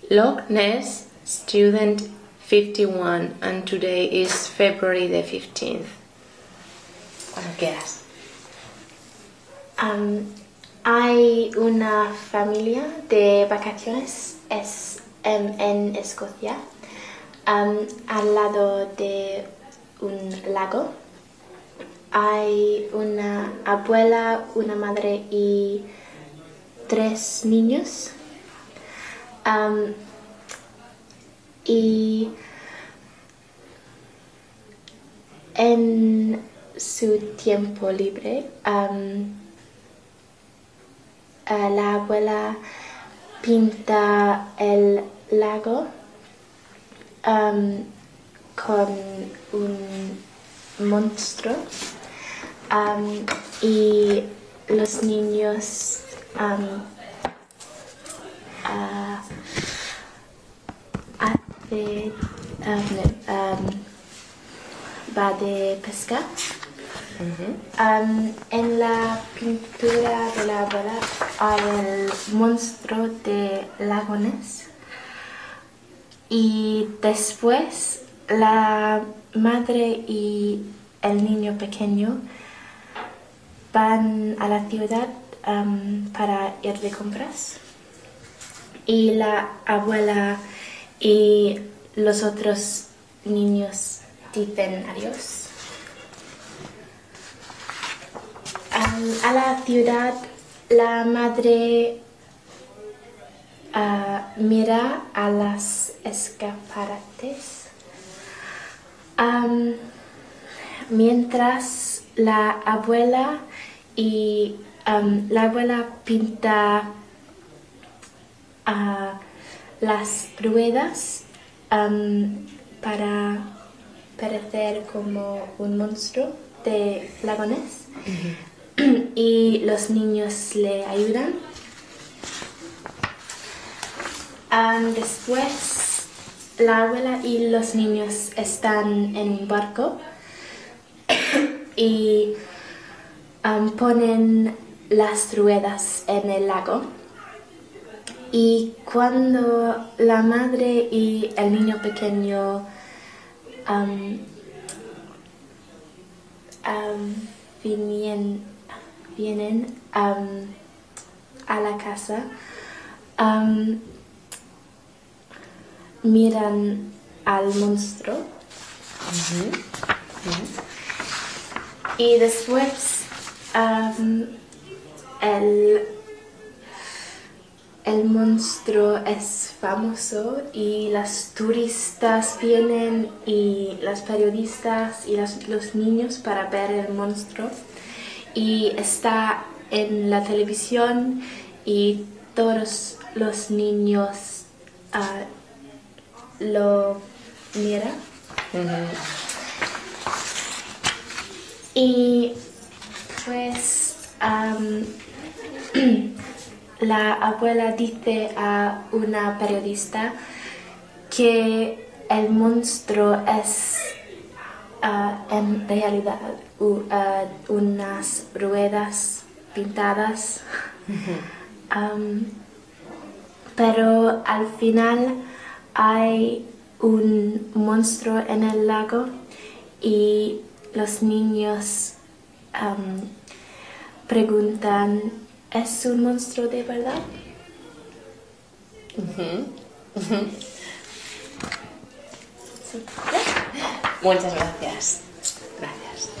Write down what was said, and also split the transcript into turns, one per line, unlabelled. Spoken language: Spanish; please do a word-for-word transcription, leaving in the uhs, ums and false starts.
Loch Ness, student fifty-one, and today is February the fifteenth. Cuando quieras.
Um, hay una familia de vacaciones es, um, en Escocia, um, al lado de un lago. Hay una abuela, una madre y tres niños. Um, y en su tiempo libre, um, uh, la abuela pinta el lago um, con un monstruo um, y los niños um, uh, hace, um, um, va de pesca.
Uh-huh.
Um, en la pintura de la abuela hay el monstruo de Loch Ness y después la madre y el niño pequeño van a la ciudad um, para ir de compras y la abuela y los otros niños dicen adiós. Um, a la ciudad, la madre uh, mira a las escaparates um, mientras la abuela y um, la abuela pinta uh, las ruedas um, para parecer como un monstruo de Loch Ness. Uh-huh. Y los niños le ayudan. Um, después, la abuela y los niños están en un barco y um, ponen las ruedas en el lago. Y cuando la madre y el niño pequeño um, um, vienen vienen um, a la casa, um, miran al monstruo.
Uh-huh. Uh-huh.
Y después um, el, el monstruo es famoso y las turistas vienen y los periodistas y las, los niños para ver el monstruo. Y está en la televisión y todos los niños uh, lo miran.
Uh-huh.
Y pues um, la abuela dice a una periodista que el monstruo es Uh, en realidad uh, uh, unas ruedas pintadas. Uh-huh. um, pero al final hay un monstruo en el lago y los niños um, preguntan, ¿es un monstruo de verdad?
Uh-huh. Uh-huh. Sí. Muchas gracias. Gracias.